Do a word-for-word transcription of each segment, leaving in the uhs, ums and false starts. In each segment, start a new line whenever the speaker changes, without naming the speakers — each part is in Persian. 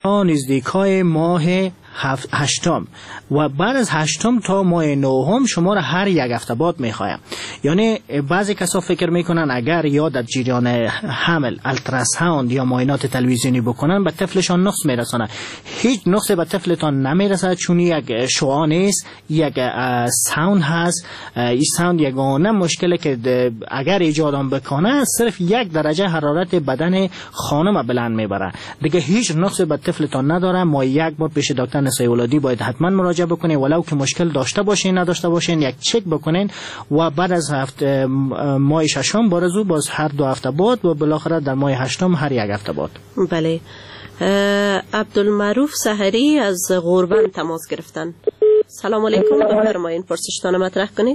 نزدیکای ماه هشتم و بعد از هشتم تا ماه نهم شما را هر یک هفته بعد میخوایم. یعنی بعضی کسا فکر میکنن اگر یا در جریان حمل التراساوند یا معاینات تلویزیونی بکنن به طفلشان نقص میرسانه. هیچ نقصی به طفلتان نمیرسد، چون یک شعاع نیست، یک ساوند هست. این ساوند یگانه مشکلی که اگر ایجادم بکنه صرف یک درجه حرارت بدن خانم بلند میبره، دیگه هیچ نقصی به طفلتان نداره. ما یک بار پیش دکتر نسای ولادی باید حتما مراجعه بکنین، ولو که مشکل داشته باشین نداشته باشین یک چک بکنین و بعد از هفته ماه ششم بارزو باز هر دو هفته بعد و بالاخره در ماه هشتم هر یک هفته بعد.
بله. عبدالمعروف سحری از غوربند تماس گرفتن. سلام علیکم، بفرمایید پرسشتان مطرح کنید.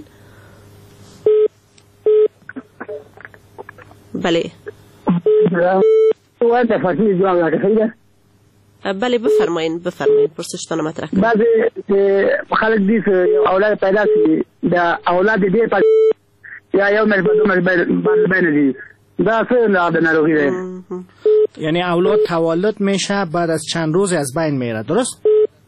بله. بله بفرمایید بفرمایید پرسشتان مطرح کنید.
بعضی خلک دید اولاد پیدا شي دا اولاد دې په یا یو مې په دوه مې باندې دي دا څه نه ناروغي ده.
یعنی اولاد تولد میشه بعد از چند روز از بین میره، درست؟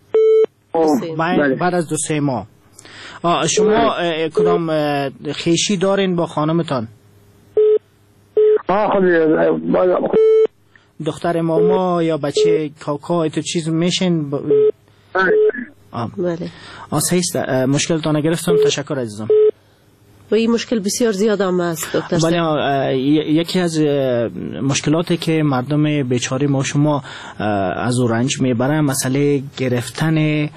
بعد از دو سه ماه. شما کدام خیشی دارین با خانمتان؟
آه خب
دختر ماما یا بچه کاکا تو چیز میشین؟ ب...
بله.
آسه است. مشکلتان گرفتم. تشکر عزیزم.
و این مشکل بسیار زیاد هم است دکتر.
بله، یکی از مشکلاتی که مردم بیچاره ما شما از او رنج میبرن مسئله گرفتن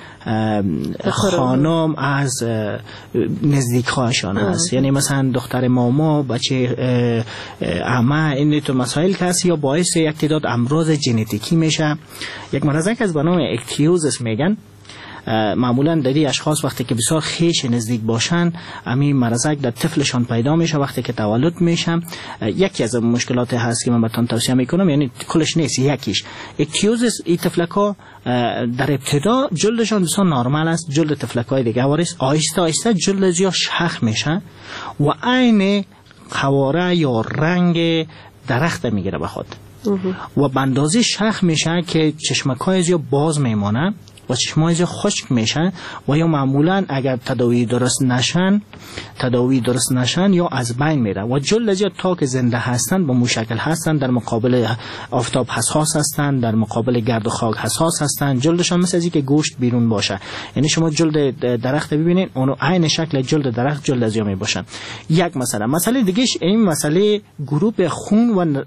خانم از نزدیک‌هاشان است. یعنی مثلا دختر ماما، بچه عمه، این تو مسائل که هست یا باعث یک تعداد امراض ژنتیکی میشه. یک مرضی که از به نام اکتیوزس میگن، معمولا در این اشخاص وقتی که بسیار خیش نزدیک باشن همین مرضک در طفلشان پیدا میشه وقتی که تولد میشن. یکی از مشکلات هست که من براتون توصیه میکنم، یعنی کلش نیست، یکیش اکتیوزس. این تفلکا در ابتدا جلدشان بسیار نرمال است، جلد تفلکای دیگه وارث آهسته آهسته جلد زیاد شخ میشه و عین قواره یا رنگ درخت میگیره به خود و به اندازه شخ میشه که چشمکای زیاد باز میمانه و چشمای خشک میشن و یا معمولا اگر تداوی درست نشن تداوی درست نشن یا از بین میره و جلد زیاد تا که زنده هستن با مشکل هستن، در مقابل آفتاب حساس هستن، در مقابل گرد و خاک حساس هستن، جلدشان مثل از که گوشت بیرون باشه. یعنی شما جلد درخت ببینید اونو عین شکل جلد درخت جلد زیاد می باشن. یک مسئله مسئله دیگه این مسئله گروه خون و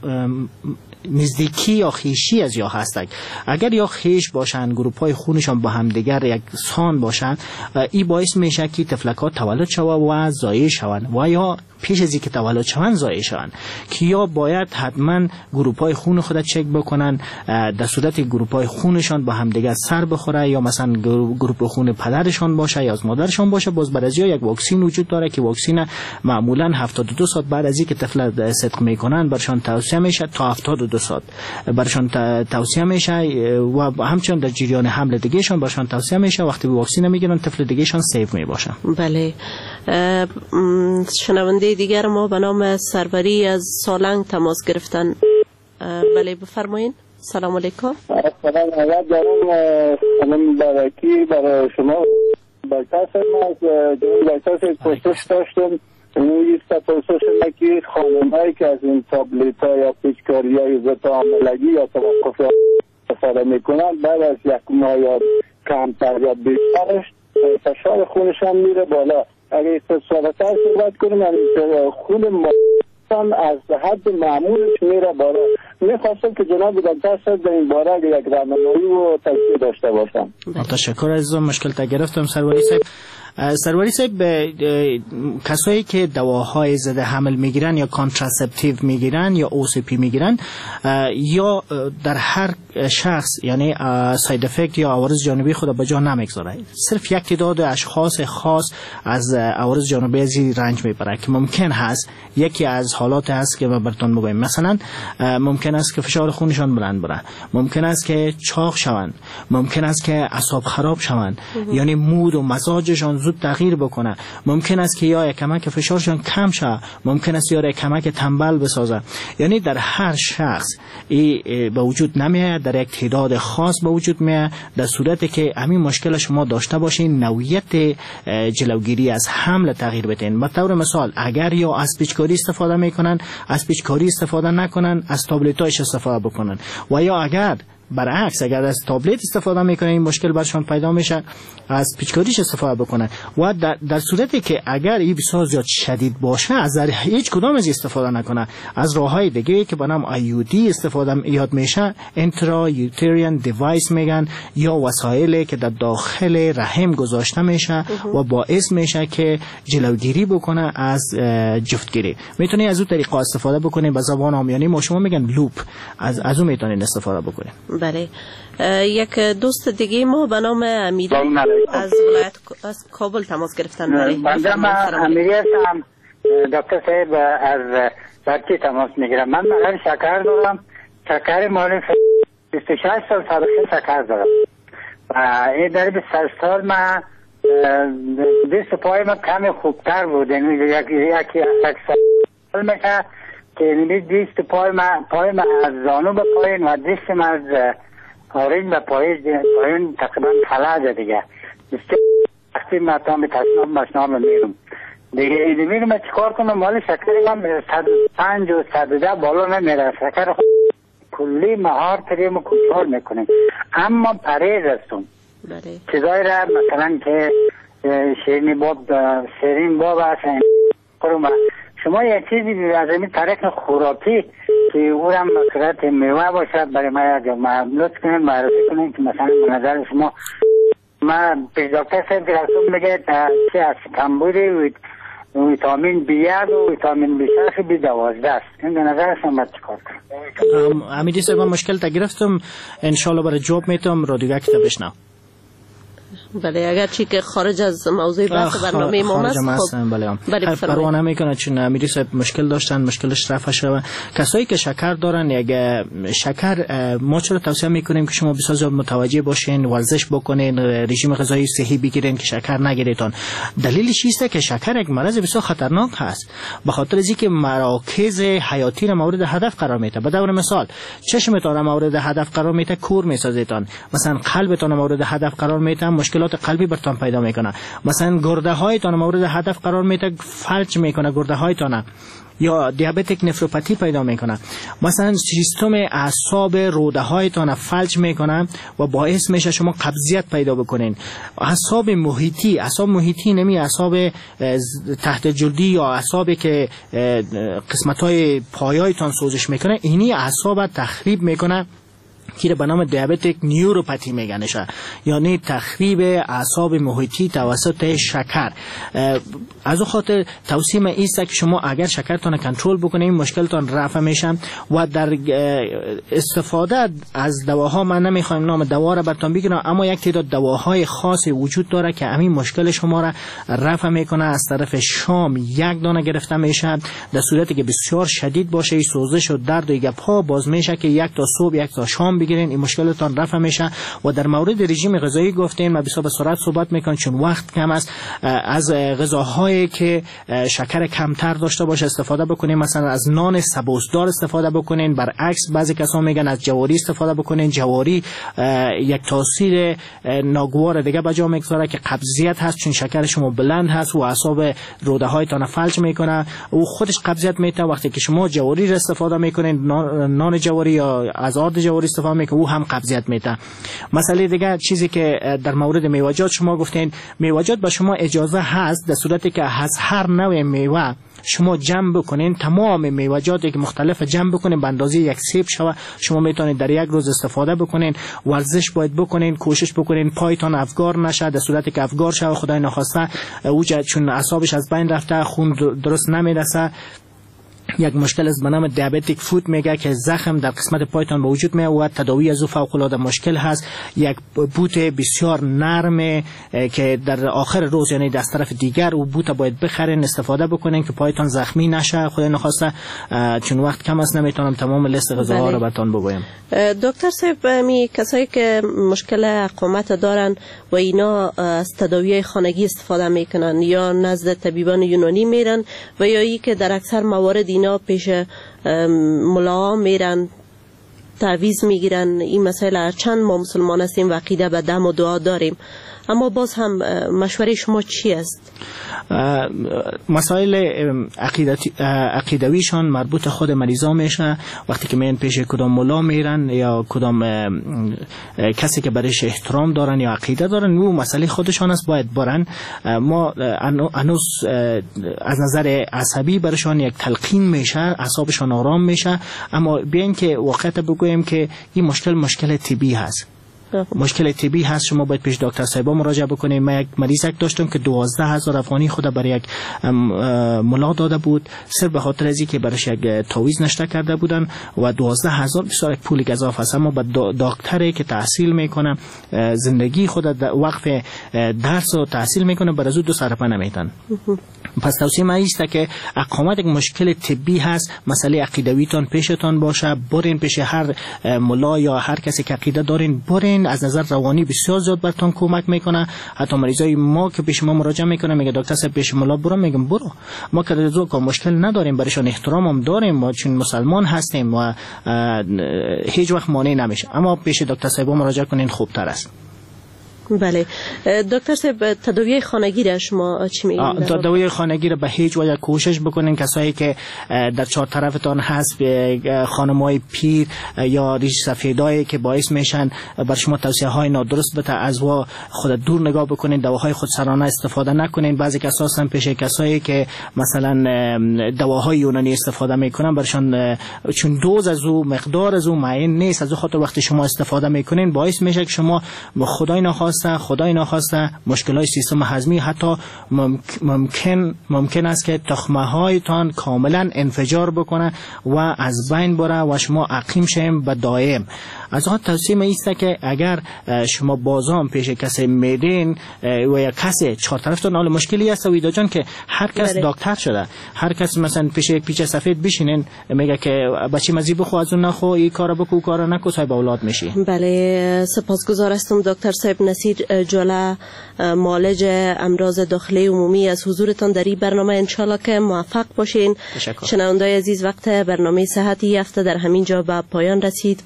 نزدیکی یا خیشی از یا هستن. اگر یا خیش باشن، گروپ های خونشان با هم دیگر یک سان باشن، این باعث میشه که تفلکات تولد شوه و زایع شوند و یا پیش از اینکه تولد شوند زایع شوند که یا باید حتما گروپ های خون خود چک بکنن. در صورت گروپ های خونشان با هم دیگر سر بخوره یا مثلا گروپ خون پدرشان باشه یا از مادرشان باشه، باز بعضیا یک واکسین وجود داره که واکسین معمولا هفتاد و دو ساعت بعد از اینکه طفل صدق میکنن برشان توصیه میشه تا هفتاد و دو ساعت برشان توصیه میشه و همچنین در جریان حمل دیگهشان برشان توصیه میشه وقتی واکسین میگیرن طفل دیگهشان سیف میباشن.
بله. شنونده دیگر ما به نام سروری از سالنگ تماس گرفتن. بله بفرمایید. سلام علیکم.
سلام علیکم. سلام برکی برای شما. بلکه ما از جنوب بلکه پرسش داشتم. اون یک پرسش که خانم‌هایی که از این تابلت‌ها یا پیچکاری‌های ضد حاملگی یا توقف استفاده میکنن بعد از یک ماه یا کمتر یا بیشترش فشار خونشان میره بالا. اگر استفاده‌تر صحبت کنیم خون ما از حد معمولش میره بالا. میخواستم که جناب دکتر صاحب در این باره یک راهنمایی و توصیه داشته باشم.
تشکر عزیزم، مشکل تا گرفتم. سروری صاحب سروری صاحب کسایی که دواهای ضد حمل میگیرن یا کانتراسپتیو میگیرن یا او سی پی میگیرن یا در هر شخص یعنی ساید افکت یا عوارض جانبی خود به جا نمیگذاره، صرف یک تعداد اشخاص خاص از عوارض جانبی ازی رنج میبره که ممکن هست یکی از حالات هست که ما براتون میگیم. مثلا ممکن است که فشار خونشان بلند بره، ممکن است که چاق شوند، ممکن است که اعصاب خراب شوند، یعنی مود و مزاجشان زود تغییر بکنه، ممکن است که یا کمک فشارشان کم شه، ممکن است یا کمک تنبل بسازه. یعنی در هر شخص ای به وجود نمیاد، در یک تعداد خاص به وجود میاد، در صورتی که همین مشکل شما داشته باشین نوعیت جلوگیری از حمل تغییر بدین. به طور مثال اگر یا از پیچکاری استفاده میکنن، از پیچکاری استفاده نکنن، از تابلتایش استفاده بکنن. و یا اگر برعکس اگر از تابلت استفاده میکنن این مشکل برشان پیدا میشه، از پیچکاریش استفاده بکنن. و در, در صورتی که اگر این بسیار زیاد شدید باشه از هیچ کدام از استفاده نکنه، از راههای دیگه که به نام آی یو دی استفاده یاد میشه، انترا یوتریان دیوایس میگن، یا وسایلی که در داخل رحم گذاشته میشه و باعث میشه که جلوگیری بکنه از جفتگیری. میتونی از اون طریقه استفاده بکنید. به زبان عامیانه ما شما میگن لوپ، از از اون میتونید استفاده بکنید.
بله. یک دوست دیگه ما به نام امیری از ولایت از کابل تماس گرفتن.
بنده من امیری هستم دکتر صاحب، از بچه تماس میگیرم. من مرض شکر دارم، شکر مال بیست و شش سال سابقه شکر دارم و این در بیست و شش سال من دست پای من کمی خوبتر بود. یعنی یکی یکی سال میشه که یعنی دست پای من پای من از زانو به پایین و دست من از آرین به پایین پایین تقریبا خلاجه دیگه. وقتی من تا به تصنام مشنام میرم دیگه ایدی میرم چیکار کنم؟ مال شکر من صد و پنج و صد و ده بالا نمیره. شکر کلی مهار کریم و کنترل میکنیم، اما پریز هستم. چیزایی را مثلا که شیرینی باب شیرین باب هستن شما یک چیزی از این طریق خوراکی که او هم صورت میوه باشد برای ما لطف کنید معرفی کنید که مثلا به نظر شما ما پیش دکتر صاحب که رسول میگه چه از کمبودی ویتامین بی یک و ویتامین بی شش و بی دوازده است. این به نظر شما چیکار کنم؟
امیدی صاحب مشکل تا گرفتم، انشالله برای جواب میتونم را دیگه کتاب بشنم.
بله اگر چی که خارج از موضوع بحث برنامه ما است
خب بله پروانه میکنه، چون امیری صاحب مشکل داشتن، مشکلش رفع شده. کسایی که شکر دارن یک شکر ما چرا توصیه میکنیم که شما بسیار زیاد متوجه باشین، ورزش بکنین، رژیم غذایی صحی بگیرین که شکر نگیریتون. دلیلش اینه که شکر یک مرض بسیار خطرناک هست، به خاطر از اینکه مراکز حیاتی را مورد هدف قرار میده. به طور مثال چشمتون مورد هدف قرار میده، کور میسازیتون. مثلا قلبتون مورد هدف قرار میده، مشکلات قلبی برتان پیدا میکنه. مثلا گرده هایتان مورد هدف قرار میده، فلج میکنه گرده هایتان، یا دیابتیک نفروپاتی پیدا میکنه. مثلا سیستم اعصاب روده هایتان فلج میکنه و باعث میشه شما قبضیت پیدا بکنین. اعصاب محیطی، اعصاب محیطی نمی اعصاب تحت جلدی یا اعصابی که قسمت های پایایتان سوزش میکنه، اینی اعصاب تخریب میکنه که به نام دیابتیک نیوروپاتی میگنشه، یعنی تخریب اعصاب محیطی توسط شکر. از اون خاطر توصیه من است که شما اگر شکرتان کنترل بکنید مشکلتان رفع میشه. و در استفاده از دواها من نمیخوام نام دوا را براتون بگم، اما یک تعداد دواهای خاصی وجود داره که همین مشکل شما را رفع میکنه. از طرف شام یک دانه گرفته میشه، در صورتی که بسیار شدید باشه سوزش و درد و یک پا باز میشه که یک تا صبح یک تا شام بگیرین، این مشکلتان رفع میشه. و در مورد رژیم غذایی گفتیم، من بسیار به سرعت صحبت میکنم چون وقت کم است. از غذاهایی که شکر کمتر داشته باشه استفاده بکنین، مثلا از نان سبوسدار استفاده بکنین. برعکس بعضی کسا میگن از جواری استفاده بکنین. جواری یک تاثیر ناگوار دیگه به جا میگذاره که قبضیت هست، چون شکر شما بلند هست و اعصاب روده هایتان فلج میکنه، او خودش قبضیت میته. وقتی که شما جواری را استفاده میکنین، نان جواری یا از آرد جواری استفاده میکنین، او هم قبضیت میته. مسئله دیگه چیزی که در مورد میوه‌جات شما گفتین، میوه‌جات به شما اجازه هست در صورتی که از هر نوع میوه شما جمع بکنین، تمام میوه‌جاتی که مختلف جمع بکنین به اندازه یک سیب شوه، شما میتونید در یک روز استفاده بکنین. ورزش باید بکنین، کوشش بکنین پایتان افگار نشه. در صورتی که افگار شوه خدای نخواسته او چون اعصابش از بین رفته، خون درست نمیرسه، یک مشکل است به نام دیابتیک فوت میگه که زخم در قسمت پایتان به وجود میاد و تداوی از او فوق العاده مشکل هست. یک بوت بسیار نرم که در آخر روز یعنی از طرف دیگر او بوت باید بخرین استفاده بکنین که پایتان زخمی نشه. خدای نخواسته چون وقت کم است نمیتونم تمام لیست غذاها رو براتون بگویم.
دکتر صاحب می کسایی که مشکل عقامت دارن و اینا از تداوی خانگی استفاده میکنن یا نزد طبیبان یونانی میرن و یا ای که در اکثر موارد اینا پیش ملا میرن تعویض میگیرن، این مسئله چند ما مسلمان هستیم و عقیده به دم و دعا داریم، اما باز هم مشوره شما چی است؟
مسائل عقیدویشان مربوط خود مریضا میشه. وقتی که میان پیش کدام ملا میرن یا کدام کسی که برایش احترام دارن یا عقیده دارن، او مسئله خودشان است، باید برن. ما هنوز از نظر عصبی برشان یک تلقین میشه، اعصابشان آرام میشه، اما بیاین که واقعیت بگویم که این مشکل مشکل طبی هست. مشکل طبی هست. شما باید پیش دکتر صاحبا مراجعه بکنید. من یک مریض داشتم که دوازده هزار افغانی خود برای یک ملا داده بود، صرف به خاطر از اینکه برایش یک تعویض نشته کرده بودن و دوازده هزار بسیار پول گزاف است. اما با دکتری که تحصیل میکنه، زندگی خود وقف درس و تحصیل میکنه، بر از او دو سرپه نمیتن. پس توصیه من است که اقامت یک مشکل طبی هست، مسئله عقیدویتان پیشتان باشه، برین پیش هر ملا یا هر کسی که عقیده دارین، برین. از نظر روانی بسیار زیاد براتون کمک میکنه. حتی مریضای ما که پیش ما مراجعه میکنه میگه دکتر صاحب پیش ملا برو، میگم برو، ما که رزو که مشکل نداریم، برایشان احترام هم داریم، ما چون مسلمان هستیم و هیچ وقت مانع نمیشه. اما پیش دکتر صاحب مراجعه کنین خوبتر است.
بله دکتر صاحب، تداوی خانگی را شما چی میگین؟
تداوی خانگی را به هیچ وجه کوشش بکنین. کسایی که در چهار طرفتان هست، خانمای پیر یا ریش سفیدایی که باعث میشن بر شما توصیه های نادرست بده، از وا خود دور نگاه بکنین، دواهای خودسرانه استفاده نکنین. بعضی کسا هستن پیش کسایی که مثلا دواهای یونانی استفاده میکنن، برشان چون دوز از او مقدار از او معین نیست، از او خاطر وقتی شما استفاده میکنین باعث میشه که شما با خدای نخواسته خدای نخواسته مشکلات سیستم هضمی، حتی ممکن ممکن است که تخمه هایتان کاملا انفجار بکنه و از بین بره و شما عقیم شیم به دائم. از آن توصیه می است که اگر شما بازام پیش کسی میدین و یا کسی چهار طرفتون حال مشکلی است، ویدا جان که هر کس دکتر شده، هر کس مثلا پیش یک پیچ سفید بشینین میگه که بچی مزی بخو از اون نخو، این کارو بکو کارو نکو، صاحب اولاد میشی.
بله سپاسگزار هستم دکتر صاحب نصیر جوله، معالج امراض داخلی عمومی، از حضورتان در این برنامه. انشالله که موفق باشین. شنوندای عزیز، وقت برنامه صحتی هفته در همین جا به پایان رسید.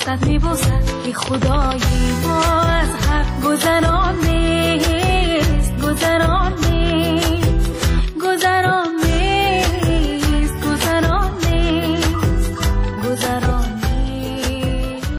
دستت میبوسد که خدای ما از حق گذران نیست، گذران نیست، گذران